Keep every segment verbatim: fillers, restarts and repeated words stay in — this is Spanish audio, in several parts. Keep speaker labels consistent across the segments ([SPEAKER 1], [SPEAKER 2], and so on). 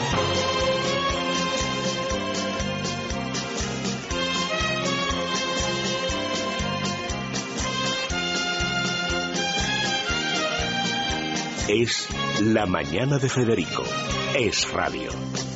[SPEAKER 1] Es La Mañana de Federico. Es radio.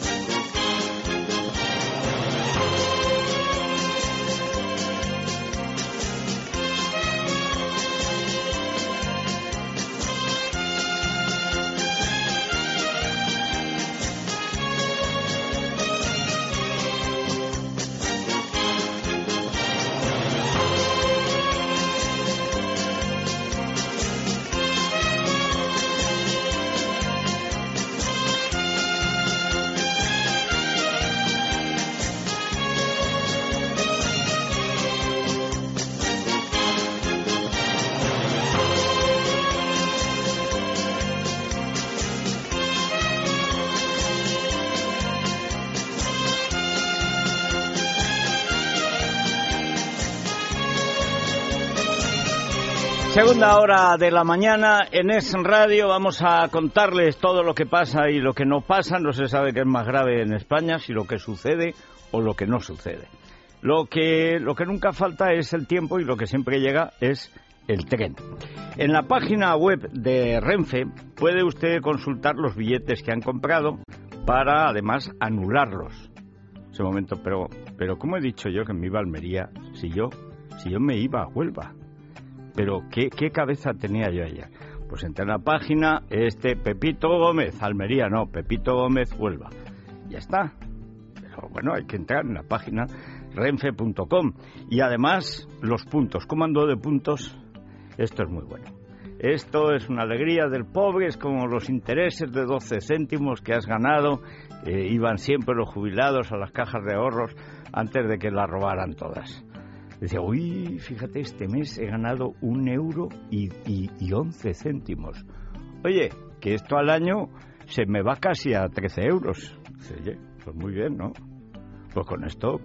[SPEAKER 2] Segunda hora de la mañana en Es Radio. Vamos a contarles todo lo que pasa y lo que no pasa. No se sabe qué es más grave en España, si lo que sucede o lo que no sucede. Lo que, lo que nunca falta es el tiempo y lo que siempre llega es el tren. En la página web de Renfe puede usted consultar los billetes que han comprado para además anularlos. Ese momento, pero, pero ¿cómo he dicho yo que me iba a Almería si yo, si yo me iba a Huelva? Pero ¿qué, qué cabeza tenía yo ayer? Pues entré en la página, este Pepito Gómez, Almería no, Pepito Gómez, Huelva. Ya está. Pero bueno, hay que entrar en la página renfe punto com. Y además, los puntos. ¿Cómo ando de puntos? Esto es muy bueno. Esto es una alegría del pobre, es como los intereses de doce céntimos que has ganado. Eh, iban siempre los jubilados a las cajas de ahorros antes de que las robaran todas. Decía, uy, fíjate, este mes he ganado un euro y, y, y once céntimos. Oye, que esto al año se me va casi a trece euros. Dice, oye, pues muy bien, ¿no? Pues con esto,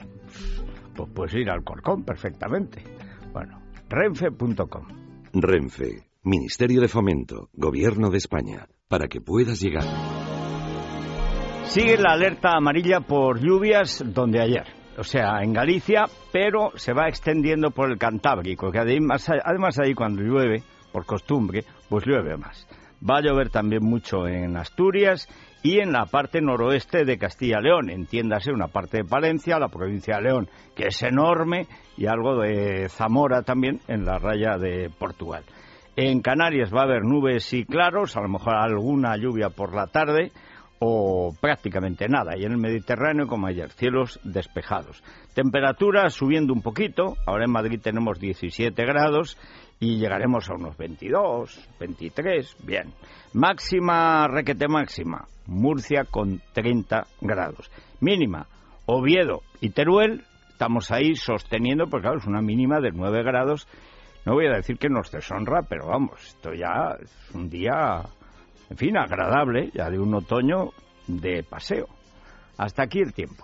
[SPEAKER 2] pues puedes ir al Corcón perfectamente. Bueno, renfe punto com.
[SPEAKER 1] Renfe, Ministerio de Fomento, Gobierno de España, para que puedas llegar.
[SPEAKER 2] Sigue la alerta amarilla por lluvias donde ayer. O sea, en Galicia, pero se va extendiendo por el Cantábrico, que además, además ahí cuando llueve, por costumbre, pues llueve más. Va a llover también mucho en Asturias y en la parte noroeste de Castilla y León, entiéndase una parte de Palencia, la provincia de León, que es enorme, y algo de Zamora también en la raya de Portugal. En Canarias va a haber nubes y claros, a lo mejor alguna lluvia por la tarde, o prácticamente nada, y en el Mediterráneo como ayer, cielos despejados. Temperaturas subiendo un poquito, ahora en Madrid tenemos diecisiete grados y llegaremos a unos veintidós, veintitrés, bien. Máxima, requete máxima, Murcia con treinta grados. Mínima, Oviedo y Teruel, estamos ahí sosteniendo, porque claro, es una mínima de nueve grados. No voy a decir que nos deshonra, pero vamos, esto ya es un día... En fin, agradable, ya de un otoño de paseo. Hasta aquí el tiempo.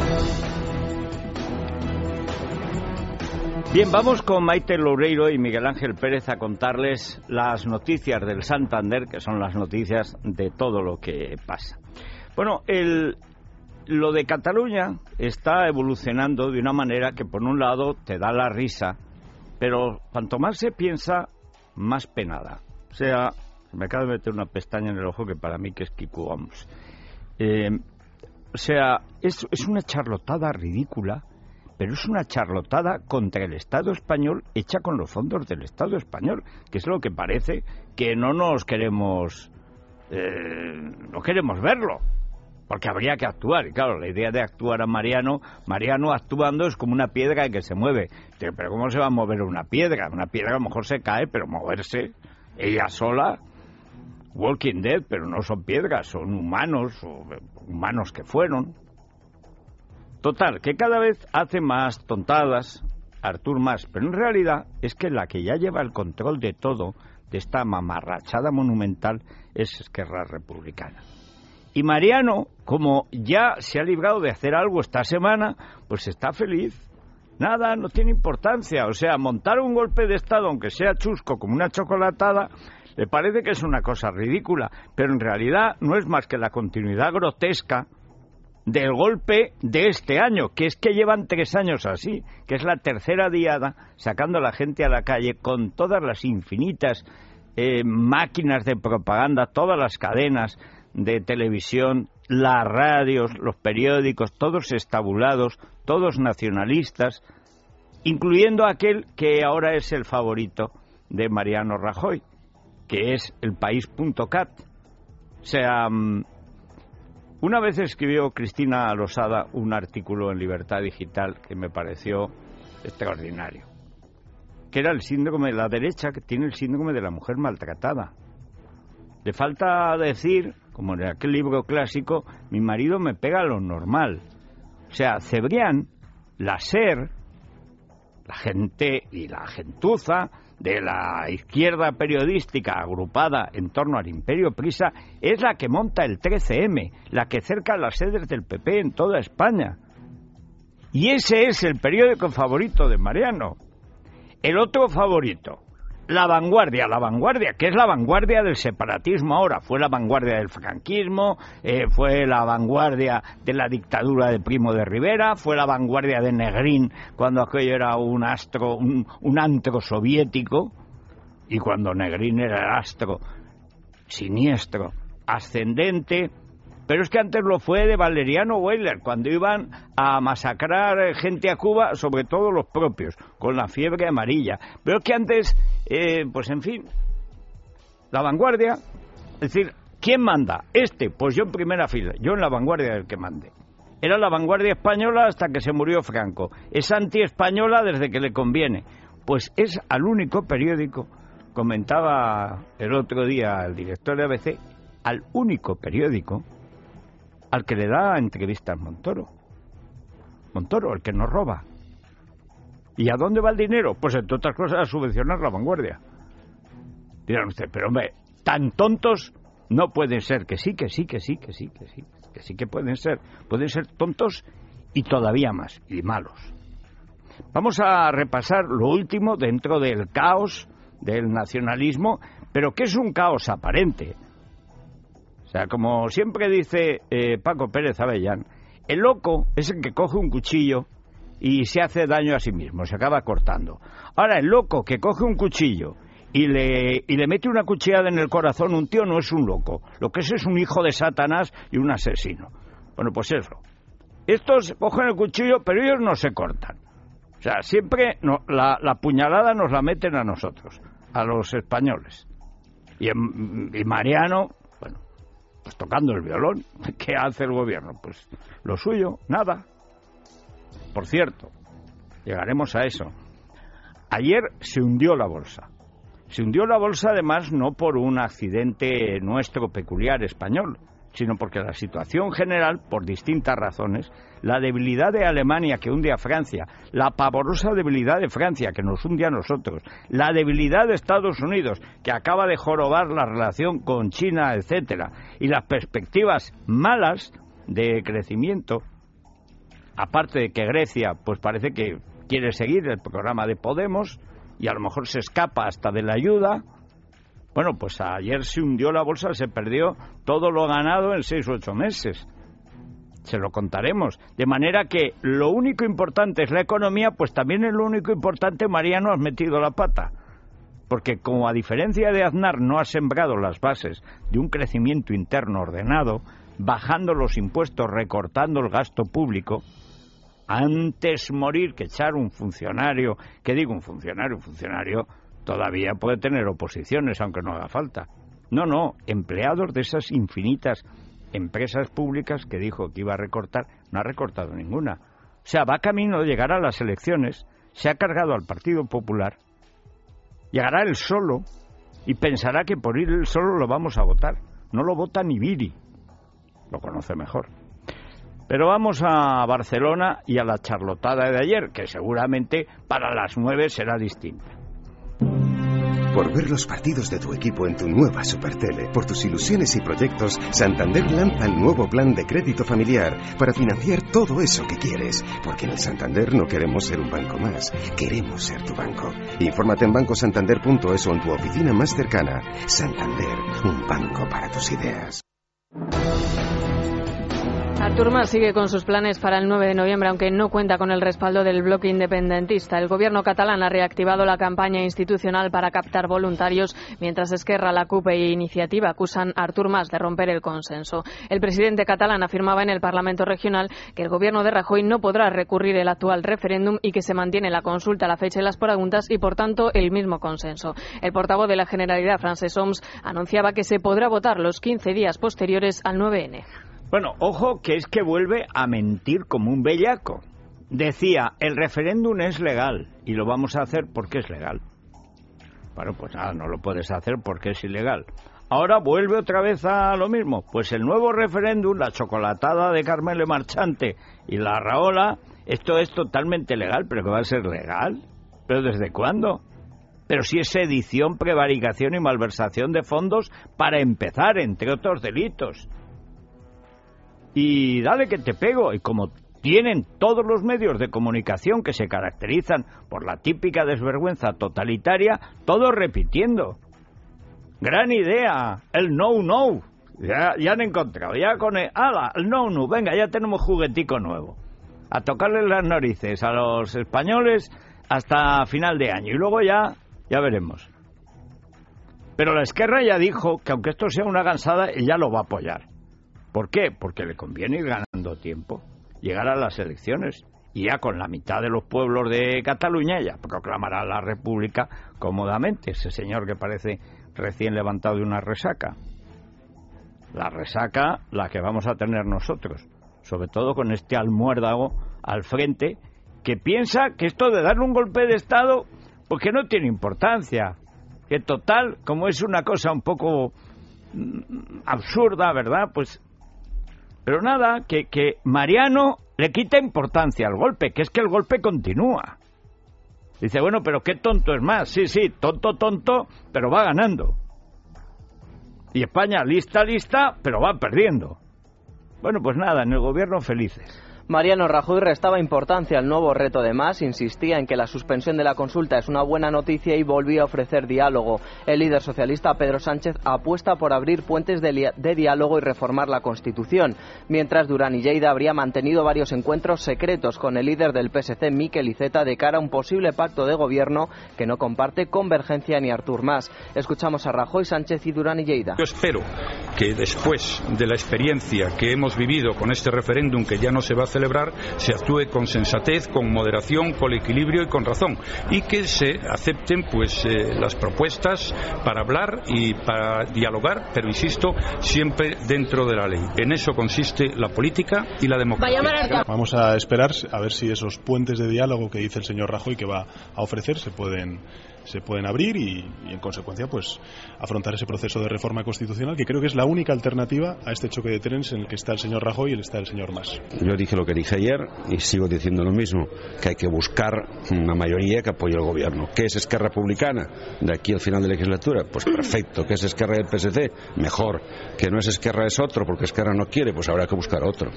[SPEAKER 2] Bien, vamos con Maite Loureiro y Miguel Ángel Pérez a contarles las noticias del Santander, que son las noticias de todo lo que pasa. Bueno, el, lo de Cataluña está evolucionando de una manera que por un lado te da la risa, pero cuanto más se piensa, más penada. O sea... Me acabo de meter una pestaña en el ojo que para mí que es Kiku, vamos. Eh, o sea, es, es una charlotada ridícula, pero es una charlotada contra el Estado español hecha con los fondos del Estado español, que es lo que parece que no nos queremos, eh, no queremos verlo, porque habría que actuar. Y claro, la idea de actuar a Mariano, Mariano actuando es como una piedra que se mueve. Pero ¿cómo se va a mover una piedra? Una piedra a lo mejor se cae, pero moverse ella sola... Walking Dead, pero no son piedras, son humanos, o humanos que fueron. Total, que cada vez hace más tontadas Artur Mas, pero en realidad es que la que ya lleva el control de todo, de esta mamarrachada monumental, es Esquerra Republicana. Y Mariano, como ya se ha librado de hacer algo esta semana, pues está feliz. Nada, no tiene importancia. O sea, montar un golpe de Estado, aunque sea chusco como una chocolatada, Le parece que es una cosa ridícula, pero en realidad no es más que la continuidad grotesca del golpe de este año, que es que llevan tres años así, que es la tercera diada, sacando a la gente a la calle con todas las infinitas eh, máquinas de propaganda, todas las cadenas de televisión, las radios, los periódicos, todos estabulados, todos nacionalistas, incluyendo aquel que ahora es el favorito de Mariano Rajoy, que es el país punto cat. O sea, una vez escribió Cristina Losada un artículo en Libertad Digital que me pareció extraordinario, que era el síndrome de la derecha, que tiene el síndrome de la mujer maltratada. Le falta decir, como en aquel libro clásico, mi marido me pega lo normal. O sea, Cebrián, la SER, la gente y la gentuza de la izquierda periodística agrupada en torno al Imperio Prisa es la que monta el trece eme, la que cerca las sedes del P P en toda España. Y ese es el periódico favorito de Mariano. El otro favorito, La Vanguardia, La Vanguardia, que es la vanguardia del separatismo ahora, fue la vanguardia del franquismo, eh, fue la vanguardia de la dictadura de Primo de Rivera, fue la vanguardia de Negrín cuando aquello era un astro, un, un antro soviético, y cuando Negrín era el astro siniestro, ascendente. Pero es que antes lo fue de Valeriano Weyler, cuando iban a masacrar gente a Cuba, sobre todo los propios, con la fiebre amarilla. Pero es que antes, eh, pues en fin, la vanguardia, es decir, ¿quién manda? Este, pues yo en primera fila, yo en la vanguardia del que mande. Era la vanguardia española hasta que se murió Franco. Es anti-española desde que le conviene. Pues es al único periódico, comentaba el otro día el director de A B C, al único periódico al que le da entrevistas Montoro. Montoro, el que nos roba. ¿Y a dónde va el dinero? Pues entre otras cosas a subvencionar la vanguardia. Dirán ustedes, pero hombre, tan tontos no pueden ser. Que sí, que sí, que sí, que sí, que sí, que sí que pueden ser. Pueden ser tontos y todavía más, y malos. Vamos a repasar lo último dentro del caos del nacionalismo, pero que es un caos aparente. O sea, como siempre dice eh, Paco Pérez Avellán, el loco es el que coge un cuchillo y se hace daño a sí mismo, se acaba cortando. Ahora, el loco que coge un cuchillo y le, y le mete una cuchillada en el corazón, un tío no es un loco. Lo que es es un hijo de Satanás y un asesino. Bueno, pues eso. Estos cogen el cuchillo, pero ellos no se cortan. O sea, siempre no, la, la puñalada nos la meten a nosotros, a los españoles. Y, en, y Mariano... pues tocando el violón. ¿Qué hace el gobierno? Pues lo suyo, nada. Por cierto, llegaremos a eso. Ayer se hundió la bolsa. Se hundió la bolsa además no por un accidente nuestro peculiar español, sino porque la situación general, por distintas razones, la debilidad de Alemania que hunde a Francia, la pavorosa debilidad de Francia que nos hunde a nosotros, la debilidad de Estados Unidos que acaba de jorobar la relación con China, etcétera, y las perspectivas malas de crecimiento, aparte de que Grecia pues parece que quiere seguir el programa de Podemos y a lo mejor se escapa hasta de la ayuda. Bueno, pues ayer se hundió la bolsa, se perdió todo lo ganado en seis u ocho meses. Se lo contaremos. De manera que lo único importante es la economía, pues también es lo único importante, Mariano, has metido la pata. Porque como a diferencia de Aznar no has sembrado las bases de un crecimiento interno ordenado, bajando los impuestos, recortando el gasto público, antes morir que echar un funcionario, ¿qué digo un funcionario? Un funcionario todavía puede tener oposiciones, aunque no haga falta. No, no, empleados de esas infinitas empresas públicas que dijo que iba a recortar, no ha recortado ninguna. O sea, va camino de llegar a las elecciones, se ha cargado al Partido Popular, llegará él solo y pensará que por ir él solo lo vamos a votar. No lo vota ni Viri, lo conoce mejor. Pero vamos a Barcelona y a la charlotada de ayer, que seguramente para las nueve será distinta.
[SPEAKER 3] Por ver los partidos de tu equipo en tu nueva Supertele, por tus ilusiones y proyectos, Santander lanza el nuevo plan de crédito familiar para financiar todo eso que quieres. Porque en el Santander no queremos ser un banco más, queremos ser tu banco. Infórmate en banco santander punto es o en tu oficina más cercana. Santander, un banco para tus ideas.
[SPEAKER 4] Artur Mas sigue con sus planes para el nueve de noviembre, aunque no cuenta con el respaldo del bloque independentista. El gobierno catalán ha reactivado la campaña institucional para captar voluntarios, mientras Esquerra, la CUP e Iniciativa acusan a Artur Mas de romper el consenso. El presidente catalán afirmaba en el Parlamento regional que el gobierno de Rajoy no podrá recurrir el actual referéndum y que se mantiene la consulta, la fecha y las preguntas y, por tanto, el mismo consenso. El portavoz de la Generalidad, Francesc Homs, anunciaba que se podrá votar los quince días posteriores al nueve ene.
[SPEAKER 2] Bueno, ojo, que es que vuelve a mentir como un bellaco. Decía, el referéndum es legal y lo vamos a hacer porque es legal. Bueno, pues nada, no lo puedes hacer porque es ilegal. Ahora vuelve otra vez a lo mismo. Pues el nuevo referéndum, la chocolatada de Carmelo Marchante y la Rahola, esto es totalmente legal, pero que va a ser legal. ¿Pero desde cuándo? Pero si es sedición, prevaricación y malversación de fondos para empezar, entre otros delitos. Y dale que te pego, y como tienen todos los medios de comunicación que se caracterizan por la típica desvergüenza totalitaria, todos repitiendo. Gran idea, el no-no, ya, ya han encontrado, ya con el, ala, el no-no, venga, ya tenemos juguetico nuevo. A tocarles las narices a los españoles hasta final de año, y luego ya, ya veremos. Pero la Esquerra ya dijo que aunque esto sea una gansada, ella lo va a apoyar. ¿Por qué? Porque le conviene ir ganando tiempo, llegar a las elecciones, y ya con la mitad de los pueblos de Cataluña ya proclamará la República cómodamente, ese señor que parece recién levantado de una resaca. La resaca, la que vamos a tener nosotros, sobre todo con este almuérdago al frente, que piensa que esto de darle un golpe de Estado, pues que no tiene importancia, que total, como es una cosa un poco mmm, absurda, ¿verdad?, pues... Pero nada, que, que Mariano le quita importancia al golpe, que es que el golpe continúa. Dice, bueno, pero qué tonto es más. Sí, sí, tonto, tonto, pero va ganando. Y España lista, lista, pero va perdiendo. Bueno, pues nada, en el gobierno felices.
[SPEAKER 5] Mariano Rajoy restaba importancia al nuevo reto de Mas, insistía en que la suspensión de la consulta es una buena noticia y volvía a ofrecer diálogo. El líder socialista Pedro Sánchez apuesta por abrir puentes de, de diálogo y reformar la Constitución, mientras Duran y Lleida habría mantenido varios encuentros secretos con el líder del P S C, Miquel Iceta, de cara a un posible pacto de gobierno que no comparte Convergencia ni Artur Mas. Escuchamos a Rajoy, Sánchez y Duran y Lleida.
[SPEAKER 6] Yo espero que después de la experiencia que hemos vivido con este referéndum, que ya no se va a celebrar, se actúe con sensatez, con moderación, con equilibrio y con razón, y que se acepten pues eh, las propuestas para hablar y para dialogar, pero insisto, siempre dentro de la ley. En eso consiste la política y la democracia.
[SPEAKER 7] Vamos a esperar a ver si esos puentes de diálogo que dice el señor Rajoy que va a ofrecer se pueden se pueden abrir y, y en consecuencia pues afrontar ese proceso de reforma constitucional, que creo que es la única alternativa a este choque de trenes en el que está el señor Rajoy y está el señor Mas.
[SPEAKER 8] Yo dije lo que dije ayer y sigo diciendo lo mismo, que hay que buscar una mayoría que apoye al gobierno. ¿Qué es Esquerra Republicana de aquí al final de la legislatura? Pues perfecto. ¿Qué es Esquerra del P S C? Mejor. ¿Que no es Esquerra es otro porque Esquerra no quiere? Pues habrá que buscar otro.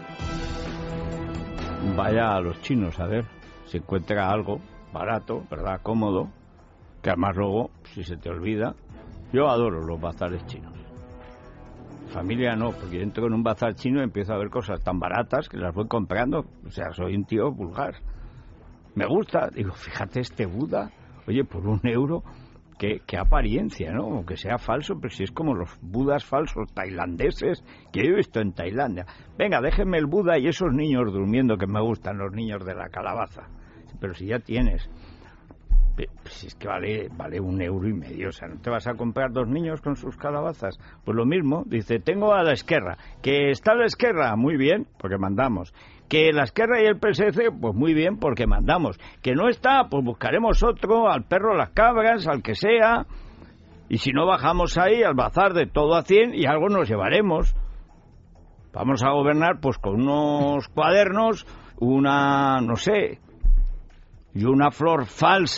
[SPEAKER 2] Vaya a los chinos a ver si encuentra algo barato, ¿verdad?, cómodo, que además luego, si se te olvida, yo adoro los bazares chinos. Familia no, porque yo entro en un bazar chino y empiezo a ver cosas tan baratas que las voy comprando. O sea, soy un tío vulgar. Me gusta, digo, fíjate este Buda, oye, por un euro, qué, qué apariencia, ¿no? Aunque sea falso, pero si es como los budas falsos tailandeses que yo he visto en Tailandia. Venga, déjenme el Buda y esos niños durmiendo que me gustan, los niños de la calabaza. Pero si ya tienes... Pues es que vale vale un euro y medio, o sea, ¿no te vas a comprar dos niños con sus calabazas? Pues lo mismo, dice, tengo a la Esquerra, que está la Esquerra, muy bien, porque mandamos, que la Esquerra y el P S C, pues muy bien, porque mandamos, que no está, pues buscaremos otro, al perro, las cabras, al que sea, y si no bajamos ahí al bazar de todo a cien y algo nos llevaremos. Vamos a gobernar pues con unos cuadernos, una, no sé... y una flor falsa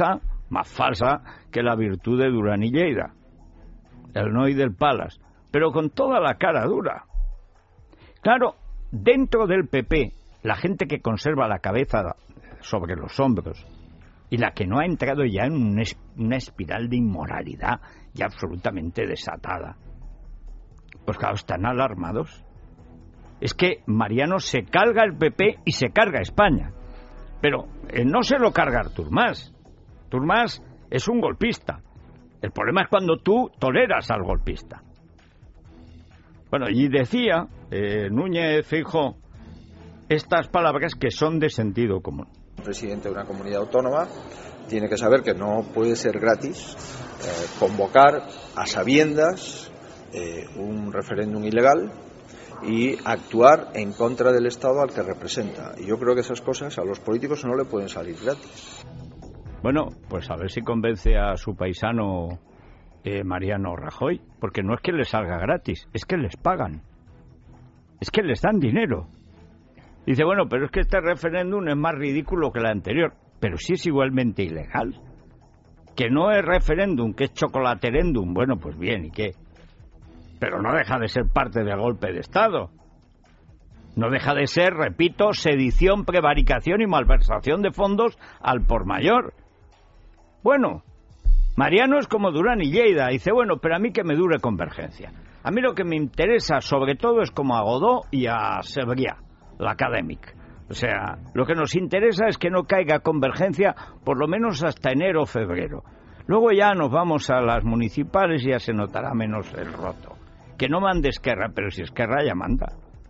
[SPEAKER 2] más falsa que la virtud de Durán y Lleida, el Noi del Palas, pero con toda la cara dura. Claro, dentro del P P, la gente que conserva la cabeza sobre los hombros y la que no ha entrado ya en un es, una espiral de inmoralidad ya absolutamente desatada, pues claro, están alarmados. Es que Mariano se carga el P P y se carga España, pero eh, no se lo carga Artur Mas. Artur Mas es un golpista. El problema es cuando tú toleras al golpista. Bueno, y decía eh, Núñez Feijóo estas palabras que son de sentido común.
[SPEAKER 9] El presidente de una comunidad autónoma tiene que saber que no puede ser gratis eh, convocar a sabiendas eh, un referéndum ilegal y actuar en contra del Estado al que representa. Y yo creo que esas cosas a los políticos no le pueden salir gratis.
[SPEAKER 2] Bueno, pues a ver si convence a su paisano eh, Mariano Rajoy, porque no es que les salga gratis, es que les pagan, es que les dan dinero. Dice, bueno, pero es que este referéndum es más ridículo que el anterior, pero sí es igualmente ilegal. Que no es referéndum, que es chocolaterendum, bueno, pues bien, ¿y qué? Pero no deja de ser parte del golpe de Estado. No deja de ser, repito, sedición, prevaricación y malversación de fondos al por mayor. Bueno, Mariano es como Durán y Lleida, dice, bueno, pero a mí que me dure Convergencia. A mí lo que me interesa sobre todo es como a Godó y a Cebrià, la Académic. O sea, lo que nos interesa es que no caiga Convergencia por lo menos hasta enero o febrero. Luego ya nos vamos a las municipales y ya se notará menos el roto. Que no mande Esquerra, pero si Esquerra ya manda.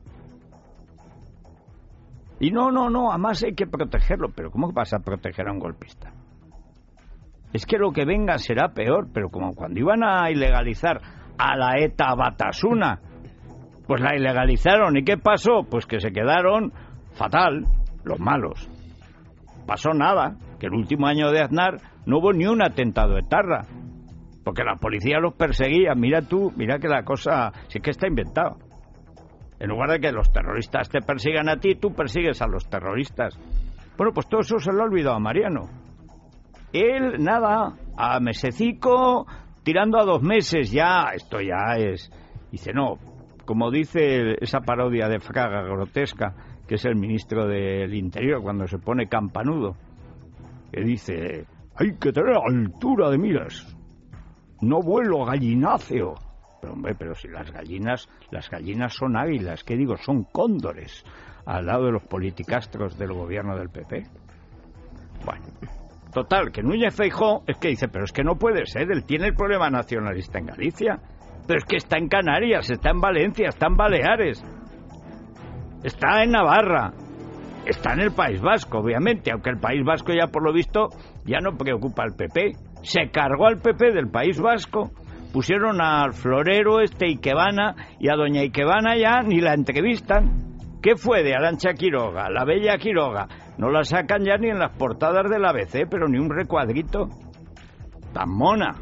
[SPEAKER 2] Y no, no, no, además hay que protegerlo. Pero ¿cómo vas a proteger a un golpista? Es que lo que venga será peor, pero como cuando iban a ilegalizar a la ETA Batasuna, pues la ilegalizaron. ¿Y qué pasó? Pues que se quedaron fatal los malos. Pasó nada, que el último año de Aznar no hubo ni un atentado etarra, porque la policía los perseguía. Mira tú, mira que la cosa sí que está inventado. En lugar de que los terroristas te persigan a ti, tú persigues a los terroristas. Bueno, pues todo eso se lo ha olvidado a Mariano. Él, nada, a mesecico, tirando a dos meses, ya, esto ya es... Dice, no, como dice esa parodia de Fraga grotesca, que es el ministro del Interior, cuando se pone campanudo, que dice, hay que tener altura de miras, no vuelo gallináceo. Pero hombre, pero si las gallinas, las gallinas son águilas, ¿qué digo? Son cóndores, al lado de los politicastros del gobierno del P P. Bueno, total, que Núñez Feijóo es que dice, pero es que no puede ser, él tiene el problema nacionalista en Galicia, pero es que está en Canarias, está en Valencia, está en Baleares, está en Navarra, está en el País Vasco, obviamente, aunque el País Vasco ya por lo visto ya no preocupa al P P. Se cargó al P P del País Vasco, pusieron al florero este Ikebana y a doña Ikebana ya ni la entrevistan. ¿Qué fue de Arantxa Quiroga, la bella Quiroga? No la sacan ya ni en las portadas del A B C, pero ni un recuadrito. Tan mona.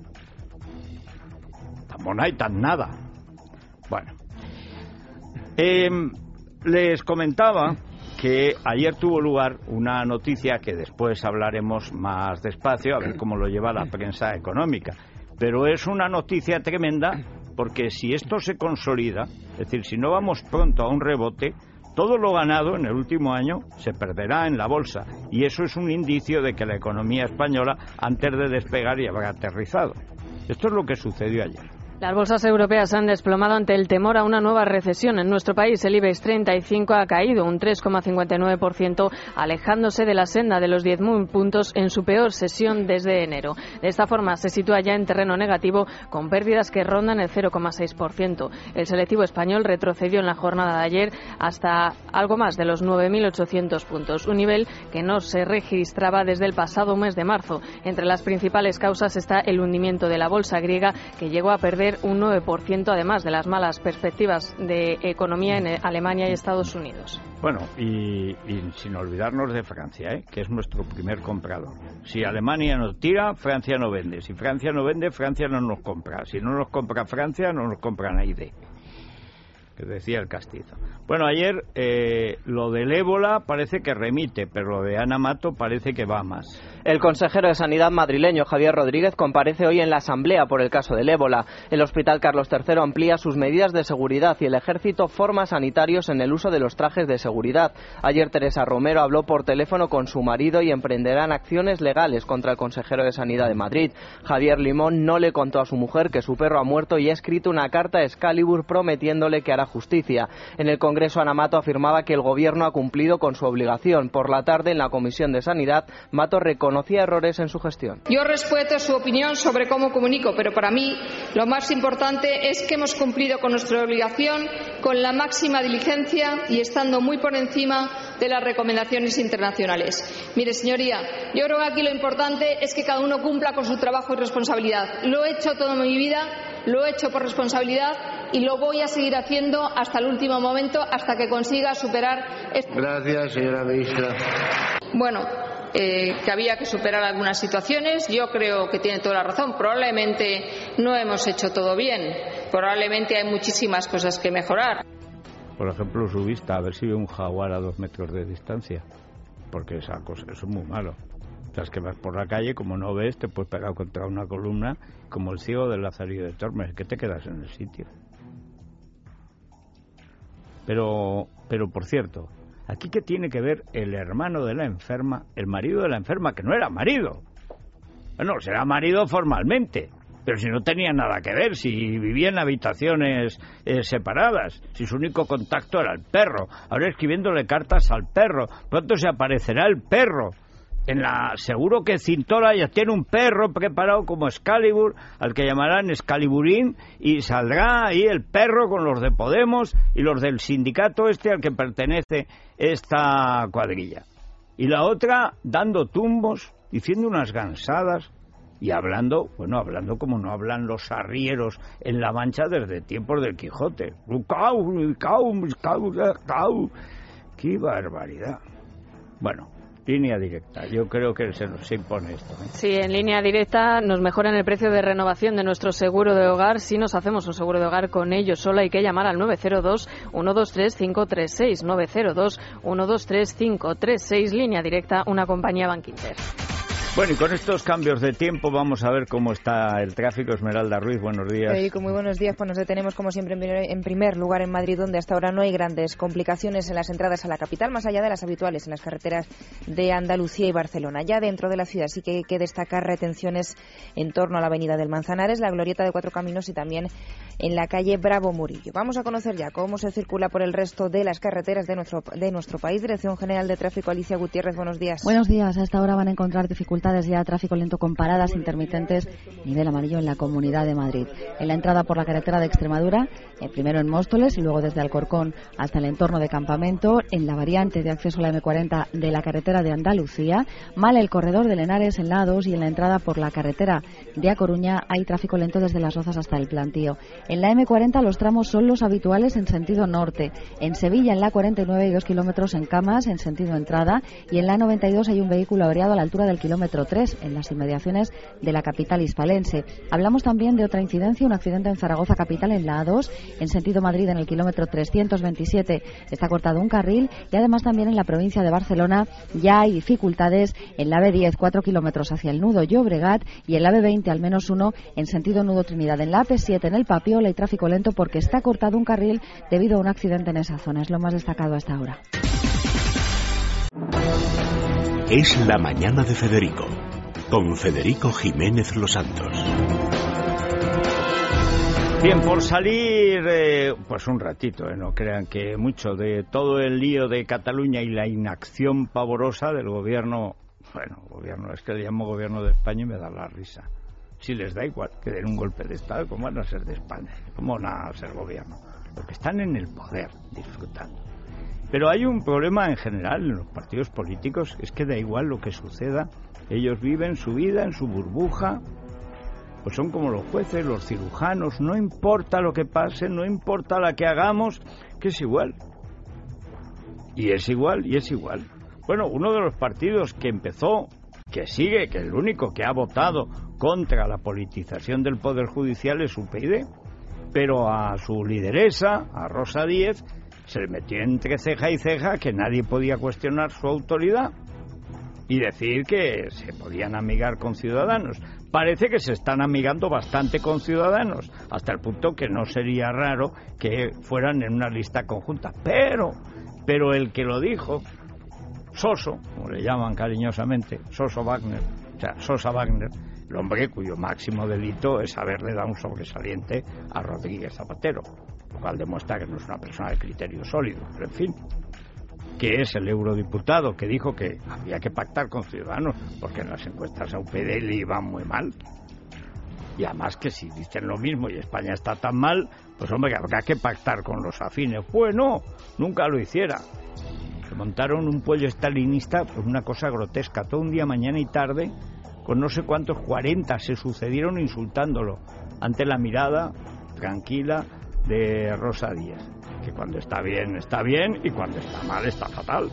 [SPEAKER 2] Tan mona y tan nada. Bueno. Eh, les comentaba que ayer tuvo lugar una noticia que después hablaremos más despacio, a ver cómo lo lleva la prensa económica. Pero es una noticia tremenda porque si esto se consolida, es decir, si no vamos pronto a un rebote, todo lo ganado en el último año se perderá en la bolsa. Y eso es un indicio de que la economía española, antes de despegar, ya habrá aterrizado. Esto es lo que sucedió ayer.
[SPEAKER 4] Las bolsas europeas se han desplomado ante el temor a una nueva recesión. En nuestro país el IBEX treinta y cinco ha caído un tres coma cincuenta y nueve por ciento, alejándose de la senda de los diez mil puntos en su peor sesión desde enero. De esta forma se sitúa ya en terreno negativo, con pérdidas que rondan el cero coma seis por ciento. El selectivo español retrocedió en la jornada de ayer hasta algo más de los nueve mil ochocientos puntos, un nivel que no se registraba desde el pasado mes de marzo. Entre las principales causas está el hundimiento de la bolsa griega, que llegó a perder un nueve por ciento, además de las malas perspectivas de economía en Alemania y Estados Unidos.
[SPEAKER 2] Bueno, y, y sin olvidarnos de Francia, ¿eh? que es nuestro primer comprador. Si Alemania no tira, Francia no vende. Si Francia no vende, Francia no nos compra. Si no nos compra Francia, no nos compra nadie. que decía el castizo. Bueno, ayer eh, lo del ébola parece que remite, pero lo de Ana Mato parece que va más.
[SPEAKER 5] El consejero de Sanidad madrileño, Javier Rodríguez, comparece hoy en la Asamblea por el caso del ébola. El Hospital Carlos tercero amplía sus medidas de seguridad y el Ejército forma sanitarios en el uso de los trajes de seguridad. Ayer Teresa Romero habló por teléfono con su marido y emprenderán acciones legales contra el consejero de Sanidad de Madrid. Javier Limón no le contó a su mujer que su perro ha muerto y ha escrito una carta a Excalibur prometiéndole que hará justicia. En el Congreso, Ana Mato afirmaba que el Gobierno ha cumplido con su obligación. Por la tarde, en la Comisión de Sanidad, Mato reconocía errores en su gestión.
[SPEAKER 10] Yo respeto su opinión sobre cómo comunico, pero para mí lo más importante es que hemos cumplido con nuestra obligación con la máxima diligencia y estando muy por encima de las recomendaciones internacionales. Mire, señoría, yo creo que aquí lo importante es que cada uno cumpla con su trabajo y responsabilidad. Lo he hecho toda mi vida, lo he hecho por responsabilidad y lo voy a seguir haciendo hasta el último momento, hasta que consiga superar este...
[SPEAKER 11] Gracias, señora ministra.
[SPEAKER 10] Bueno, eh, que había que superar algunas situaciones. Yo creo que tiene toda la razón. Probablemente no hemos hecho todo bien. Probablemente hay muchísimas cosas que mejorar.
[SPEAKER 2] Por ejemplo, su vista, a ver si ve un jaguar a dos metros de distancia. Porque esa cosa, eso es muy malo. O sea, es que vas por la calle, como no ves, te puedes pegar contra una columna, como el ciego del Lazarillo de Tormes, que te quedas en el sitio. Pero, pero por cierto, ¿aquí qué tiene que ver el hermano de la enferma, el marido de la enferma, que no era marido? Bueno, será marido formalmente, pero si no tenía nada que ver, si vivía en habitaciones eh, separadas, si su único contacto era el perro, ahora escribiéndole cartas al perro, pronto se aparecerá el perro. En la, seguro que Cintora ya tiene un perro preparado como Excalibur, al que llamarán Excaliburín, y saldrá ahí el perro con los de Podemos y los del sindicato este al que pertenece esta cuadrilla. Y la otra dando tumbos, diciendo unas gansadas y hablando, bueno, hablando como no hablan los arrieros en La Mancha desde tiempos del Quijote. ¡Qué barbaridad! Bueno, línea directa. Yo creo que se nos impone esto, ¿eh?
[SPEAKER 4] Sí, en línea directa nos mejoran el precio de renovación de nuestro seguro de hogar. Si nos hacemos un seguro de hogar con ellos, solo hay que llamar al nueve cero dos, uno dos tres, cinco tres seis, nueve cero dos, uno dos tres, cinco tres seis, línea directa, una compañía Bankinter.
[SPEAKER 2] Bueno, y con estos cambios de tiempo vamos a ver cómo está el tráfico. Esmeralda Ruiz, buenos días.
[SPEAKER 12] Federico, muy buenos días. Pues nos detenemos, como siempre, en primer lugar en Madrid, donde hasta ahora no hay grandes complicaciones en las entradas a la capital, más allá de las habituales en las carreteras de Andalucía y Barcelona. Ya dentro de la ciudad sí que hay que destacar retenciones en torno a la avenida del Manzanares, la Glorieta de Cuatro Caminos y también en la calle Bravo Murillo. Vamos a conocer ya cómo se circula por el resto de las carreteras de nuestro, de nuestro país. Dirección General de Tráfico, Alicia Gutiérrez, buenos días.
[SPEAKER 13] Buenos días. A esta hora van a encontrar dificultades ya, tráfico lento con paradas intermitentes, nivel amarillo en la Comunidad de Madrid. En la entrada por la carretera de Extremadura, eh, primero en Móstoles y luego desde Alcorcón hasta el entorno de Campamento, en la variante de acceso a la eme cuarenta de la carretera de Andalucía, mal el corredor de Lenares en la A dos y en la entrada por la carretera de A Coruña hay tráfico lento desde Las Rozas hasta el Plantío. En la eme cuarenta los tramos son los habituales en sentido norte. En Sevilla, en la cuarenta y nueve, hay dos kilómetros en Camas en sentido entrada y en la noventa y dos hay un vehículo averiado a la altura del kilómetro tres en las inmediaciones de la capital hispalense. Hablamos también de otra incidencia, un accidente en Zaragoza capital en la A dos, en sentido Madrid en el kilómetro trescientos veintisiete está cortado un carril y además también en la provincia de Barcelona ya hay dificultades en la be diez, cuatro kilómetros hacia el nudo Llobregat y en la be veinte al menos uno en sentido nudo Trinidad. En la A P siete en el Papiola hay tráfico lento porque está cortado un carril debido a un accidente en esa zona. Es lo más destacado hasta ahora.
[SPEAKER 14] Es la mañana de Federico, con Federico Jiménez Los Santos.
[SPEAKER 2] Bien, por salir, eh, pues un ratito, eh, no crean que mucho, de todo el lío de Cataluña y la inacción pavorosa del gobierno, bueno, gobierno, es que le llamo gobierno de España y me da la risa. Si les da igual que den un golpe de Estado, ¿cómo van a ser de España? ¿Cómo van a ser gobierno? Porque están en el poder, disfrutando. Pero hay un problema en general en los partidos políticos, es que da igual lo que suceda, ellos viven su vida en su burbuja, pues son como los jueces, los cirujanos, no importa lo que pase, no importa la que hagamos, que es igual. Y es igual, y es igual. Bueno, uno de los partidos que empezó, que sigue, que es el único que ha votado contra la politización del Poder Judicial es U P YD. pero a su lideresa, a Rosa Díez, se le metió entre ceja y ceja que nadie podía cuestionar su autoridad y decir que se podían amigar con Ciudadanos. Parece que se están amigando bastante con Ciudadanos, hasta el punto que no sería raro que fueran en una lista conjunta. Pero, pero el que lo dijo, Soso, como le llaman cariñosamente, Soso Wagner, o sea, Sosa Wagner, el hombre cuyo máximo delito es haberle dado un sobresaliente a Rodríguez Zapatero, lo cual demuestra que no es una persona de criterio sólido, pero en fin, que es el eurodiputado que dijo que había que pactar con Ciudadanos porque en las encuestas a U P D le iban muy mal. Y además que si dicen lo mismo y España está tan mal, pues hombre, habrá que pactar con los afines. Pues no, nunca lo hiciera. Se montaron un pollo estalinista, pues una cosa grotesca, todo un día, mañana y tarde, con no sé cuántos, cuarenta, se sucedieron insultándolo ante la mirada tranquila de Rosa Díez, que cuando está bien, está bien, y cuando está mal, está fatal.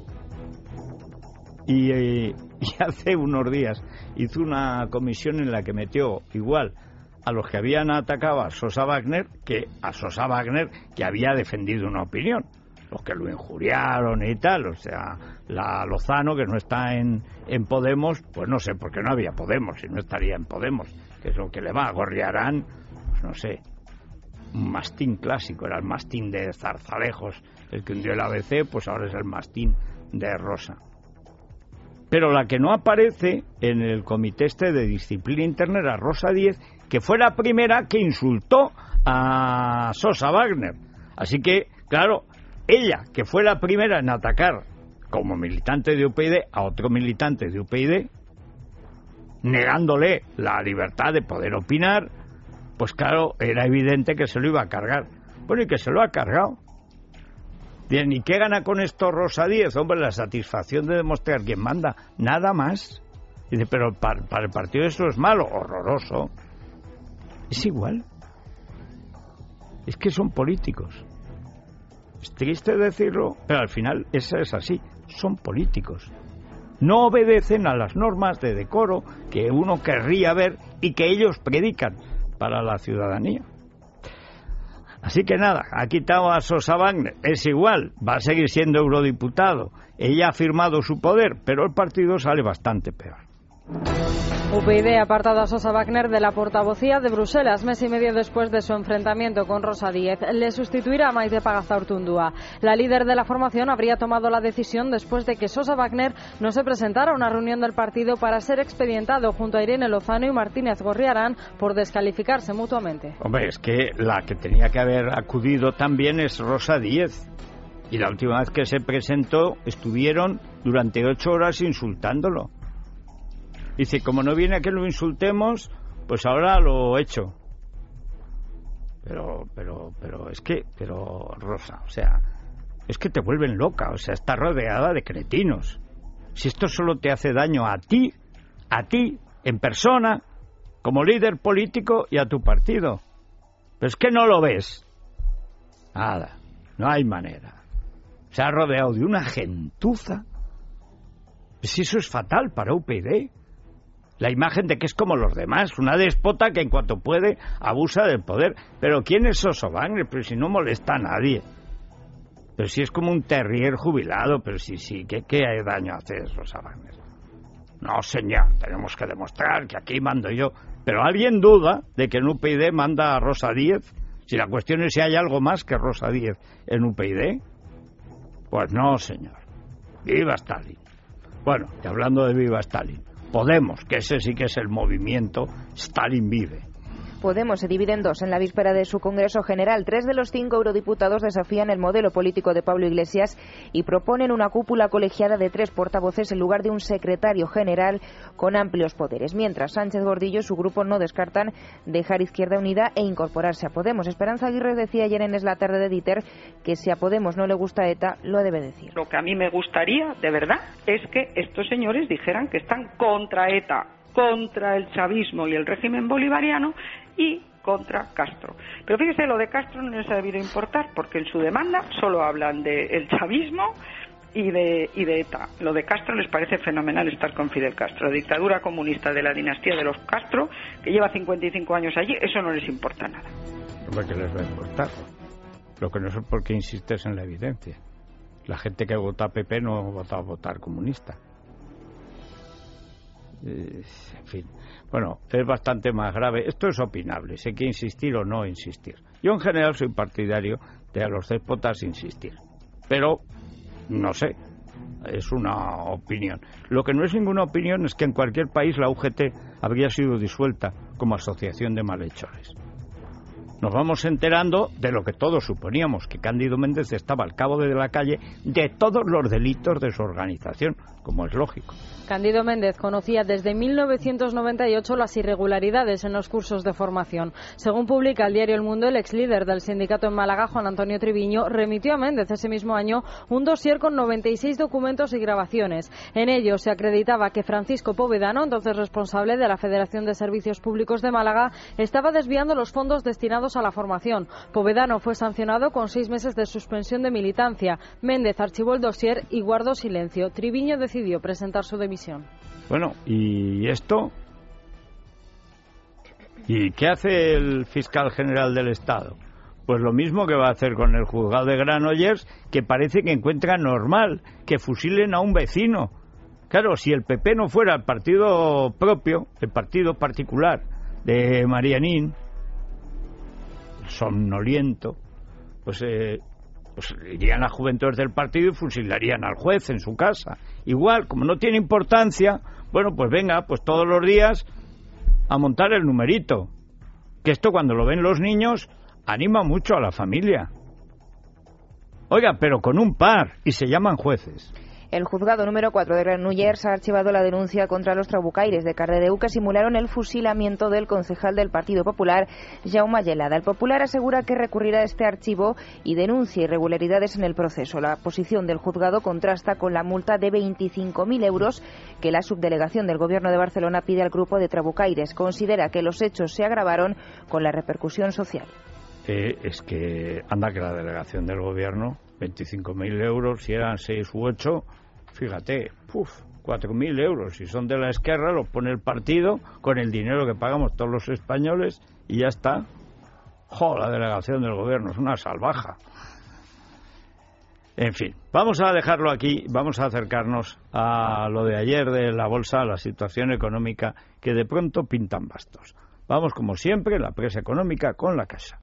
[SPEAKER 2] Y, eh, y hace unos días hizo una comisión en la que metió igual a los que habían atacado a Sosa Wagner que a Sosa Wagner, que había defendido una opinión. Los que lo injuriaron y tal, o sea, la Lozano, que no está en, en Podemos, pues no sé, porque no había Podemos, y no estaría en Podemos, que es lo que le va a Gorriarán, pues no sé, un mastín clásico, era el mastín de Zarzalejos, el que hundió el A B C, pues ahora es el mastín de Rosa. Pero la que no aparece en el comité este de disciplina interna era Rosa Díez, que fue la primera que insultó a Sosa Wagner. Así que, claro, ella, que fue la primera en atacar como militante de U P y D a otro militante de U P y D, negándole la libertad de poder opinar, pues claro, era evidente que se lo iba a cargar. Bueno, y que se lo ha cargado. Bien, ¿y qué gana con esto Rosa Díez? Hombre, la satisfacción de demostrar quién manda, nada más. Dice, pero para, para el partido eso es malo, horroroso. Es igual. Es que son políticos. Es triste decirlo, pero al final eso es así. Son políticos. No obedecen a las normas de decoro que uno querría ver y que ellos predican para la ciudadanía. Así que nada, ha quitado a Sosa Wagner, es igual, va a seguir siendo eurodiputado. Ella ha firmado su poder, pero el partido sale bastante peor.
[SPEAKER 4] U P y D ha apartado a Sosa Wagner de la portavocía de Bruselas, mes y medio después de su enfrentamiento con Rosa Díez. Le sustituirá a Maite Pagazaurtundúa. La líder de la formación habría tomado la decisión después de que Sosa Wagner no se presentara a una reunión del partido para ser expedientado junto a Irene Lozano y Martínez Gorriarán por descalificarse mutuamente.
[SPEAKER 2] Hombre, es que la que tenía que haber acudido también es Rosa Díez. Y la última vez que se presentó estuvieron durante ocho horas insultándolo. Dice, como no viene a que lo insultemos, pues ahora lo echo. Pero, pero, pero, es que, pero, Rosa, o sea, es que te vuelven loca, o sea, estás rodeada de cretinos. Si esto solo te hace daño a ti, a ti, en persona, como líder político y a tu partido. Pero es que no lo ves. Nada, no hay manera. Se ha rodeado de una gentuza. Si eso es fatal para U P y D. La imagen de que es como los demás, una déspota que en cuanto puede abusa del poder. Pero ¿quién es Sosa Wagner? Pero si no molesta a nadie. Pero si es como un terrier jubilado, pero si sí, ¿qué, qué daño hace Sosa Wagner? No, señor, tenemos que demostrar que aquí mando yo. Pero ¿alguien duda de que en U P y D manda a Rosa Díez? Si la cuestión es si hay algo más que Rosa Díez en U P y D. Pues no, señor. ¡Viva Stalin! Bueno, y hablando de Viva Stalin, Podemos, que ese sí que es el movimiento Stalin vive.
[SPEAKER 12] Podemos se divide en dos en la víspera de su Congreso General. Tres de los cinco eurodiputados desafían el modelo político de Pablo Iglesias y proponen una cúpula colegiada de tres portavoces en lugar de un secretario general con amplios poderes. Mientras, Sánchez Gordillo y su grupo no descartan dejar Izquierda Unida e incorporarse a Podemos. Esperanza Aguirre decía ayer en Es la Tarde de Dieter que si a Podemos no le gusta ETA, lo debe decir.
[SPEAKER 11] Lo que a mí me gustaría, de verdad, es que estos señores dijeran que están contra ETA, contra el chavismo y el régimen bolivariano y contra Castro. Pero fíjese, lo de Castro no les ha debido importar, porque en su demanda solo hablan del chavismo y de, y de ETA. Lo de Castro les parece fenomenal estar con Fidel Castro. La dictadura comunista de la dinastía de los Castro, que lleva cincuenta y cinco años allí, eso no les importa nada.
[SPEAKER 2] Porque les va a importar. Lo que no sé por qué insistes en la evidencia. La gente que vota a P P no vota a votar comunista. Eh, en fin. Bueno, es bastante más grave. Esto es opinable. Si hay que insistir o no insistir. Yo en general soy partidario de a los déspotas insistir. Pero, no sé. Es una opinión. Lo que no es ninguna opinión es que en cualquier país la U G T habría sido disuelta como asociación de malhechores. Nos vamos enterando de lo que todos suponíamos, que Cándido Méndez estaba al cabo de la calle de todos los delitos de su organización, como es lógico.
[SPEAKER 4] Cándido Méndez conocía desde mil novecientos noventa y ocho las irregularidades en los cursos de formación. Según publica el diario El Mundo, el ex líder del sindicato en Málaga, Juan Antonio Triviño, remitió a Méndez ese mismo año un dossier con noventa y seis documentos y grabaciones. En ello se acreditaba que Francisco Povedano, entonces responsable de la Federación de Servicios Públicos de Málaga, estaba desviando los fondos destinados a la formación. Povedano fue sancionado con seis meses de suspensión de militancia. Méndez archivó el dossier y guardó silencio. Triviño decidió presentar su dimisión.
[SPEAKER 2] Bueno, ¿y esto? ¿Y qué hace el fiscal general del Estado? Pues lo mismo que va a hacer con el juzgado de Granollers, que parece que encuentra normal que fusilen a un vecino. Claro, si el P P no fuera el partido propio, el partido particular de Marianín, el somnoliento, pues... Eh, pues irían a juventudes del partido y fusilarían al juez en su casa. Igual, como no tiene importancia, bueno, pues venga, pues todos los días a montar el numerito. Que esto cuando lo ven los niños anima mucho a la familia. Oiga, pero con un par, y se llaman jueces.
[SPEAKER 12] El juzgado número cuatro de Granollers ha archivado la denuncia contra los trabucaires de Cardedeu que simularon el fusilamiento del concejal del Partido Popular, Jaume Gelada. El Popular asegura que recurrirá a este archivo y denuncia irregularidades en el proceso. La posición del juzgado contrasta con la multa de veinticinco mil euros que la subdelegación del Gobierno de Barcelona pide al grupo de trabucaires. Considera que los hechos se agravaron con la repercusión social.
[SPEAKER 2] Eh, es que anda que la delegación del Gobierno, veinticinco mil euros, si eran seis u ocho, fíjate, puf, cuatro mil euros. Si son de la Esquerra, los pone el partido con el dinero que pagamos todos los españoles y ya está. ¡Jo! La delegación del Gobierno es una salvaja. En fin, vamos a dejarlo aquí, vamos a acercarnos a lo de ayer de la bolsa, a la situación económica, que de pronto pintan bastos. Vamos, como siempre, la presa económica con La Caixa.